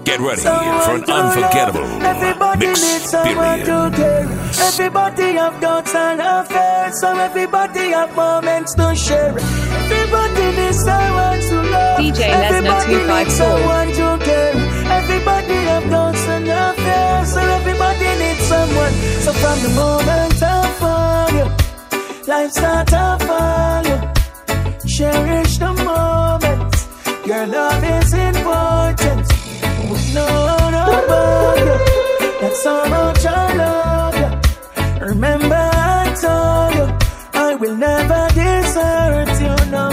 Get ready for an unforgettable experience. Everybody have doubts and affairs, so everybody have moments to share. Everybody needs someone to love. DJ Lesnar 254. Everybody have doubts and affairs, so everybody needs someone. So from the moment I found you, life start to fall you. Cherish the moment. Your love is important. No one about you. That's how much I love you. Remember I told you I will never desert you. No.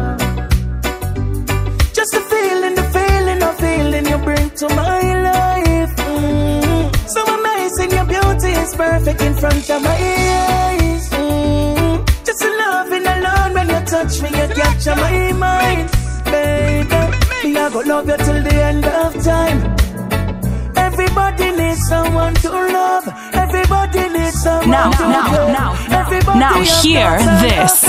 Just the feeling you bring to my life. So amazing, your beauty is perfect in front of my eyes. Just the loving alone when you touch me, you capture my mind. Baby, me I go love you till the end of time. Everybody needs someone to love. Everybody needs someone to love. Now hear this.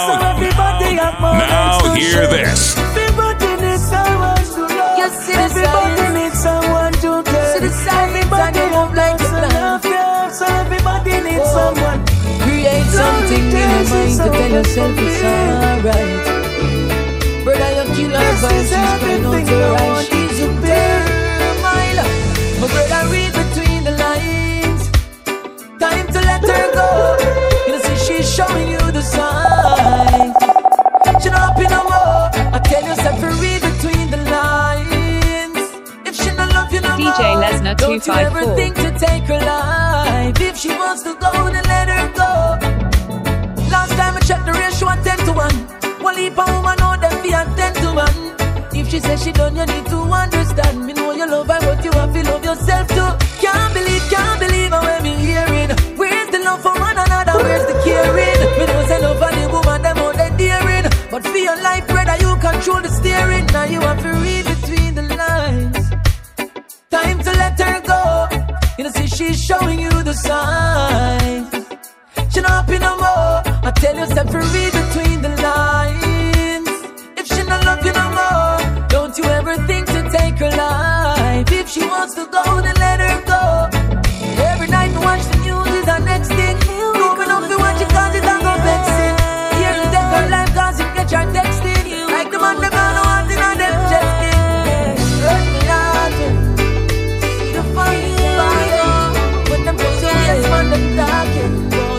Now hear this. Everybody needs someone to love. Everybody needs someone to care. Everybody have like to love you. So everybody needs someone. Create something in your mind to tell yourself it's alright. Brother, you kill her vibe, she's crying out for right. She's a bear, my love. My brother, read between the lines. Time to let her go. You know, see, she's showing you the signs. She not up in no more. I tell yourself to read between the lines. If she not love you no more, DJ Lesnar 254. don't you ever think to take her life. If she wants to go, then let her go. Last time I checked the ratio at 10 to 1. One leap a woman know them be a 10 to 1. If she says she done, you need to understand. Me know you love her, but you have to love yourself too. Can't believe how when me hearing. Where's the love for one another? Where's the caring? Me know say love for the woman, them all they daring. But for your life, brother, you control the steering. Now you have to read between the lines. Time to let her go. You know, see she's showing you the signs. She not happy no more. I tell yourself to read between the lines. If she not love you no more, don't you ever think to take her life. If she wants to go, then let her go. Every night we watch the news is our next thing. Moving up to watch it cause it's a complexing. Here to take her life cause it get your texting. Like the man them all want in on them chesting. Hurt me hard. See the fire. When them close your eyes, man them talking.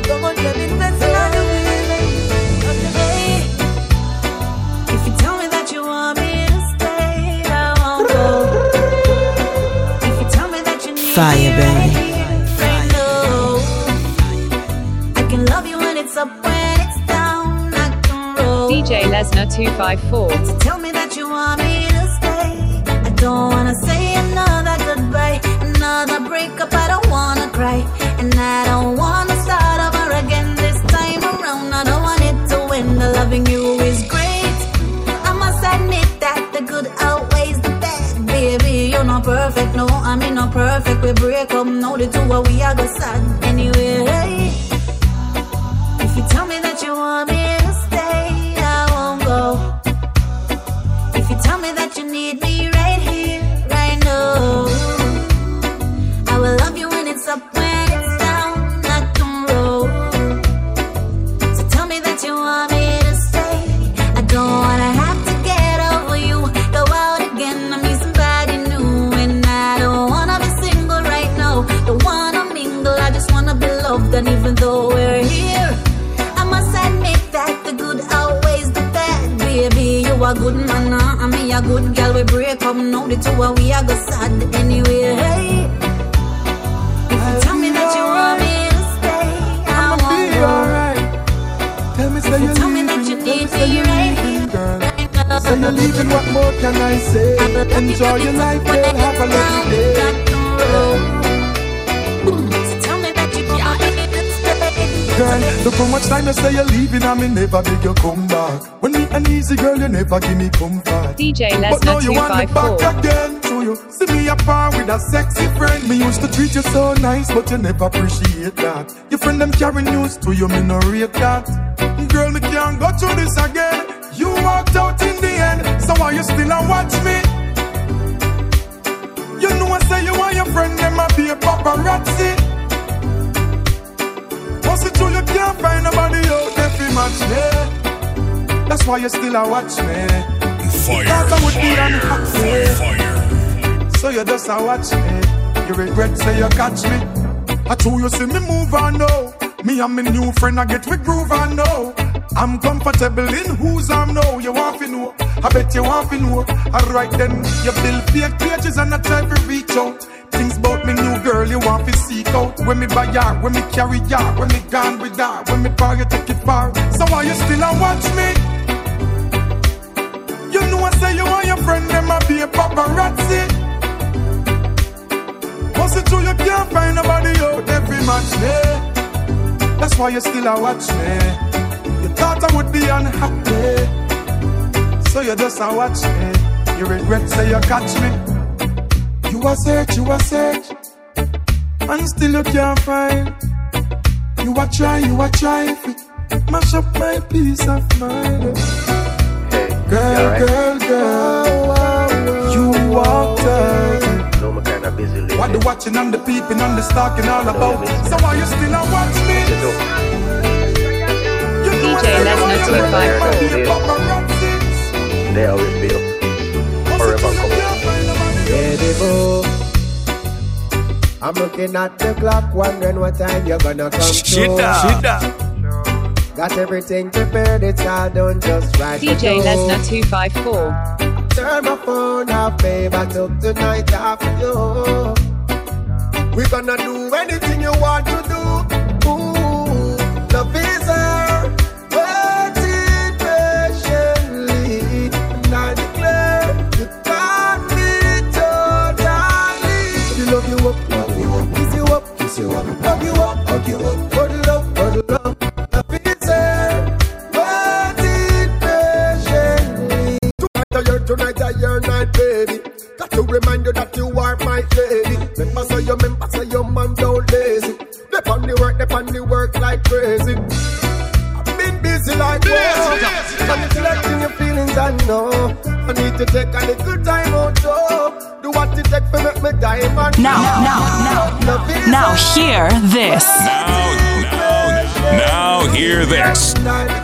If you tell me that you want me to stay, I won't go. If you tell me that you need fire, baby. I can love you when it's up, when it's down, I can roll. DJ Lesnar 254. So tell me that you want me to stay. I don't wanna say another goodbye, another breakup, I don't wanna cry. And I don't wanna start over again this time around. I don't want it to end. The loving you is great. I must admit that the good outweighs the bad. Baby, you're not perfect, no, I mean not perfect. We break up, know the two what we are go sad. Anyway, if you tell me that you want me to stay, I won't go. If you tell me that you need me right here, right now, I will love you when it's up, when it's down, I can roll. So tell me that you want me to stay. I don't wanna have to get over you, go out again, I meet somebody new. And I don't wanna be single right now, don't wanna mingle, I just wanna be loved. And even though we're here, I must admit that the good outweighs the bad. Baby, you a good man, I mean a good girl. We break up, know the two what we are go sad. Anyway, tell me that you want me to stay, I won't go. Tell me, say you're Tell me leaving, that you tell me, need say me you're right leaving, girl. here. Say you're leaving, what more can I say? Enjoy your life, girl, have a lovely day. So tell me that you want me to stay. Girl, look how much time you say you're leaving and me never beg you come back. When me an easy girl, you never give me comfort. DJ But now Lesnar you want me 254. back again. True, you see me apart with a sexy friend. Me used to treat you so nice, but you never appreciate that. Your friend them carry news to you, me no rate that. Girl, me can't go through this again. You walked out in the end, so why you still a watch me? a be a paparazzi. What's it true you can't find nobody out there to match me? That's why you still a watch me. Fire, Thought I would be unhappy. fire. So you just a watch me. You regret say you catch me. I told you see me move on now. Me and my new friend I get we groove on now. I'm comfortable in who's I'm now. You want to know? I bet you want to know. Alright then, you build fake pages and I try to reach out. Things about me new girl you want to seek out. When me buy her, when me carry her, when me gone with her, when me bar you take it far. So why you still a watch me? You know I say you want your friend them a be a paparazzi. What's it true you can't find nobody out there to match me? That's why you still a watch me. You thought I would be unhappy, so you just a watch me. You regret say you catch me. You a search, and still you can't find. You a try fi mash up my peace of mind. Girl, you walked out. What the watching and the peeping and the stalking all about? So why you still a watch me? DJ Lesnar 254. They always be up. Forever I'm looking at the clock, wondering what time you're gonna come through. Got everything prepared, it's all done just right. DJ Lesnar 254. Turn my phone off, babe, I took tonight off you. We're gonna do anything you want to do. Ooh, love is her, waiting patiently. And I declare, you got me totally. You love you up, kiss you up, kiss you up, love you up, hug you up, good love, good love. Love is her, waiting patiently. Tonight are your night, baby. Got to remind you that you are my lady. Remember say your man don't lazy. They on the work like crazy. I've been busy like wow. I'm neglecting your feelings, I know. I need to take a little time out, though. Do what it takes to make me diamond. Now hear this. Now hear this.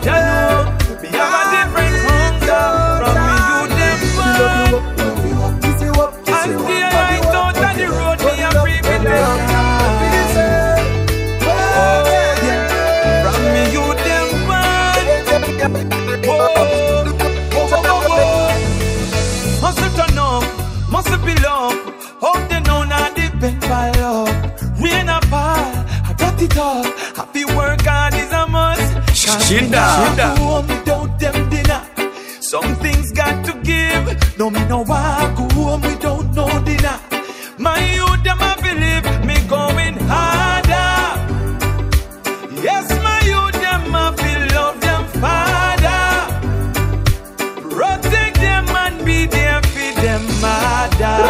Must turn up, must be love. Hope they know not depend by love. Rain or fall, I got it all. Happy work hard is a must. Shinda. Home without them dinner. Some things got to give. No me no walk home without no dinner. My youth them I believe me going harder. Yes, my youth them I feel love them father. Protect them and be there for them mother.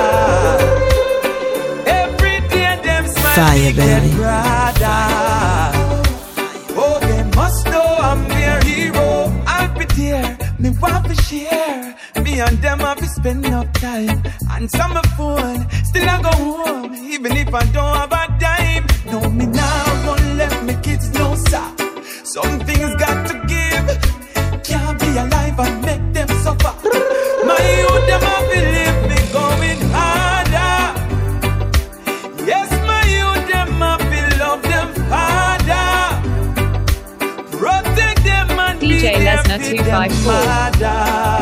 Every day them smile Fire, baby. brother. Oh, they must know I'm their hero. I'll be there, me want to share. Me and them have to spend enough time. Answer my phone, still I go home. Even if I don't have a dime. No, me now won't let me kids know, sir. Some things got to give. Can't be alive and make them suffer. My youth, them I believe me going harder. Yes, my youth, them I feel love them harder. Protect them and DJ be there Lesnar for 254. them mother.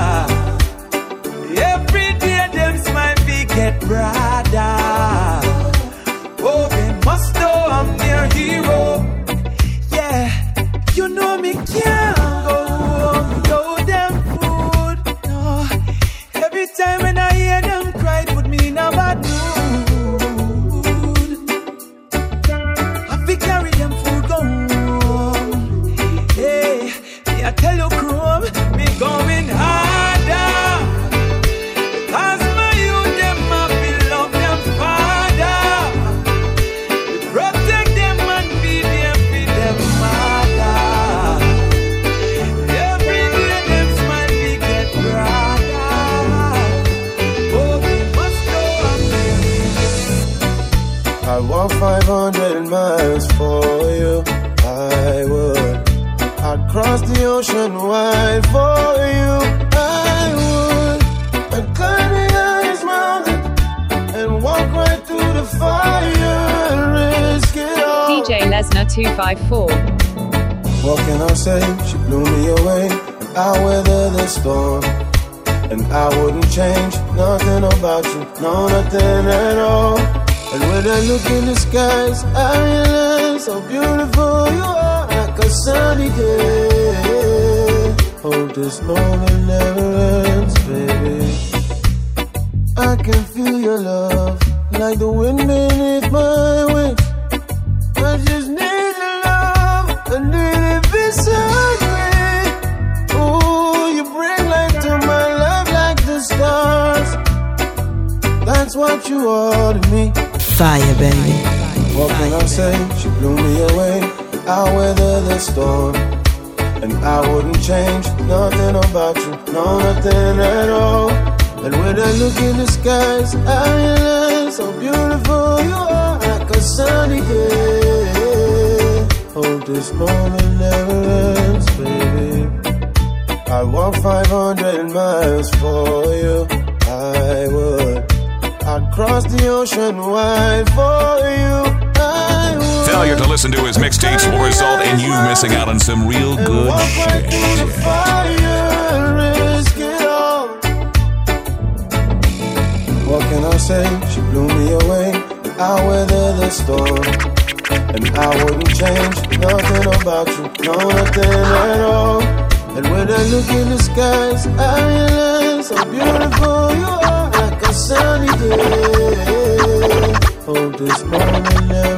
Every day them smile be get brother. Oh, they must know I'm their hero. Yeah, you know me can't go home without them food. No, every time when I hear them cry, put me in a bad mood. I feel carry them food go home. Hey, me I tell you, Chrome, me going harder. Cause my youth, them I feel love them father. We protect them and be there for them mother. Every day them smile we get brother. walk 500 miles for you. I would. I'd cross the ocean wide for you. I would. I'd climb the highest mountain and walk right through the fire and risk it all. DJ Lesnar 254. What can I say? She blew me away, and I weather the storm. And I wouldn't change nothing about you, no, nothing at all. And when I look in the skies, I realize how beautiful you are, like a sunny day. Hope this moment never ends, baby. I can feel your love, like the wind beneath my wings. I just need the love, I need it beside me. Ooh, you bring light to my life like the stars. That's what you are to me. Fire, baby. What can I say? She blew me away. I weather the storm. And I wouldn't change nothing about you, no, nothing at all. And when I look in the skies, I realize how beautiful you are, like a sunny day. Hope this moment never ends, baby. I walk 500 miles for you. I would. I'd cross the ocean wide for you. I would. Failure to listen to his mixtapes will result in you missing out on some real good shit. What can I say? She blew me away. I weather the storm. And I wouldn't change nothing about you, no, nothing at all. And when I look in the skies, I realize how beautiful you are, like a sunny day. Hope this moment never